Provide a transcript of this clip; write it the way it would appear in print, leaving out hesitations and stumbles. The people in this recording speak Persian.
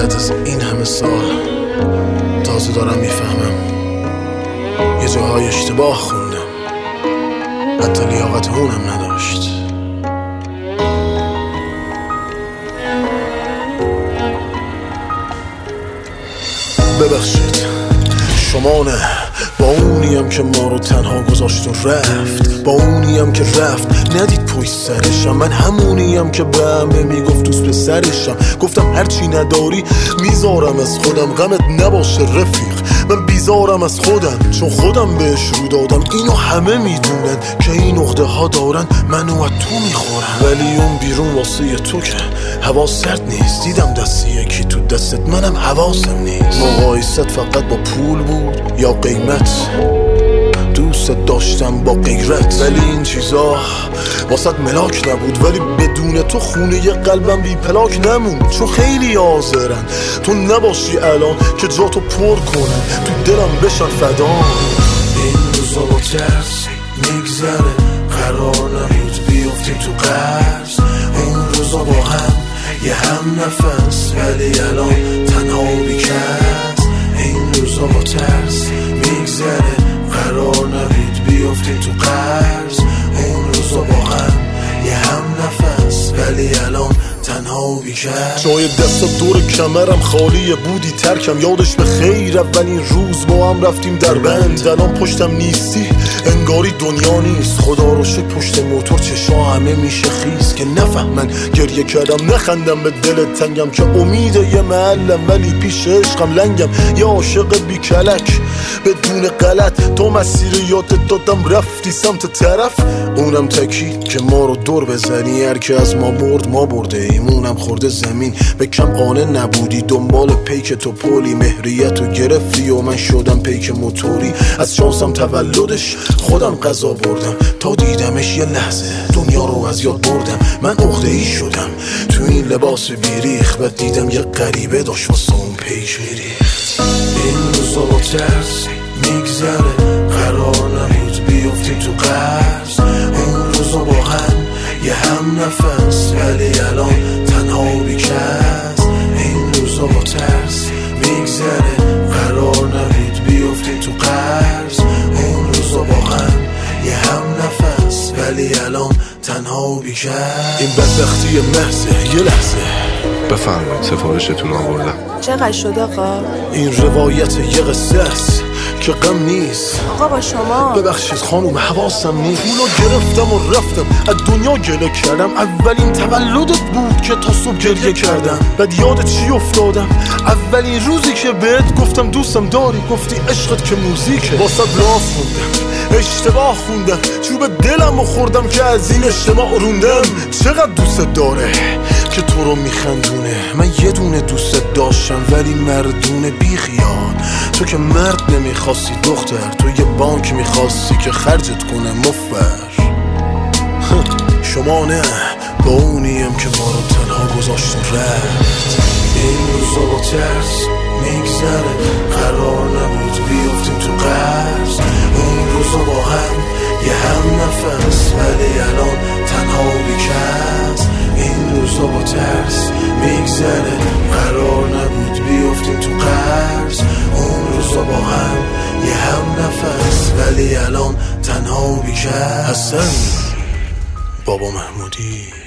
بعد از این همه سال تازه دارم میفهمم یه جاهای اشتباه خوندم، حتی لیاقت اونم نداشت. ببخشید، شما نه، با اونیم که ما رو تنها گذاشت و رفت، با اونیم که رفت ندید پشت سرشم. من همونیم که به همه میگفت دوست به سرشم. گفتم هرچی نداری میذارم از خودم، غمت نباشه رفیق، من بیزارم از خودم، چون خودم بهش رو دادم. اینو همه میدونن که این عقده ها دارن، منو از تو میخورن. ولی اون بیرون واسه تو که هوا سرد نیست. دیدم دستی یکی تو دستت، منم حواسم نیست. مقایست فقط با پول بود یا قیمت؟ دوست داشتم با غیرت، ولی این چیزا واسط ملاک نبود. ولی بدون تو خونه ی قلبم بی پلاک نمون، چون خیلی آزرن تو نباشی الان که جا تو پر کنن، تو دلم بشن فدا. این روزا با ترس میگذره، قرار نبود بیفتیم تو قرض. این روزا با هم یه هم نفس، ولی الان تنها بیکس. این روزا با ترس میگذره، قرار نبود بیفتیم تو قرض. این روزا با هم یه هم نفس، ولی الان تنها بیکس. جای دست دور کمرم خالیه، بودی ترکم یادش به خیر. اولین روز با هم رفتیم در بند، الان پشتم نیستی انگاری دنیا نیست. خدا رو شکر پشت موتور چشا همه میشه خیز، که نفهمن گریه کردم نخندم به دل تنگم، که امید یه محلم ولی پیش عشقم لنگم. یه عاشق بی کلک بدون غلط، تو مسیر یادت دادم رفتی سمت طرف. اونم تکی که ما رو دور بزنی، هر که از ما برد ما برده ایمونم خورده زمین. به کم قانه نبودی دنبال پیک تو پولی، مهریت رو گرفتی و من شدم پیک موتوری. از شانسم تولدش خودم قضا بردم، تا دیدمش یه لحظه دنیا رو از یاد بردم. من عقده‌ای شدم تو این لباس بیریخ، بعد دیدم یه غریبه داشت واسه اون پیش میریخت. این روزا با ترس میگذره، قرار نبود بیفتیم تو قرض. این روزا با هم یه هم نفس، ولی الان تنها بیکس. این روزا با ترس میگذره، قرار نبود بیفتیم تو قرض. این روزا با هم یه هم نفس، ولی الان تنها بیکس. این بدبختی محضه یه لحظه. بفرمایید سفارشتون آوردم. چقدر شد آقا؟ این روایت یه قصه است که غم نیست. آقا با شما ببخشید خانوم حواسم نیست. پولو گرفتم و رفتم از دنیا گله کردم. اولین تولدت بود که تا صبح گریه کردم. بعد یادت چی افتادم؟ اولین روزی که بهت گفتم دوستم داری، گفتی عشقت که موزیکه. واسه لاف خوندم، اشتباه خوندم، چوب دلمو خوردم که از این اجتماع روندم. چقدر دوست داره که تو رو میخندونه. من یه دونه دوست داشتم ولی مردونه بی خیال. تو که مرد نمیخواستی دختر، تو یه بانک میخواستی که خرجت کنه مفر. شما نه، با اونیم که ما رو تنها گذاشت و رفت. این روزا با ترس میگذره، قرار نبود بیفتیم تو قرض. این روزا با هم یه هم نفس، ولی الان تنها بیکس. این روزا با ترس میگذره، قرار نبود بیفتیم تو قرض. اون روزا با هم یه هم نفس، ولی الان تنها بیکس. حسن بابا محمودی.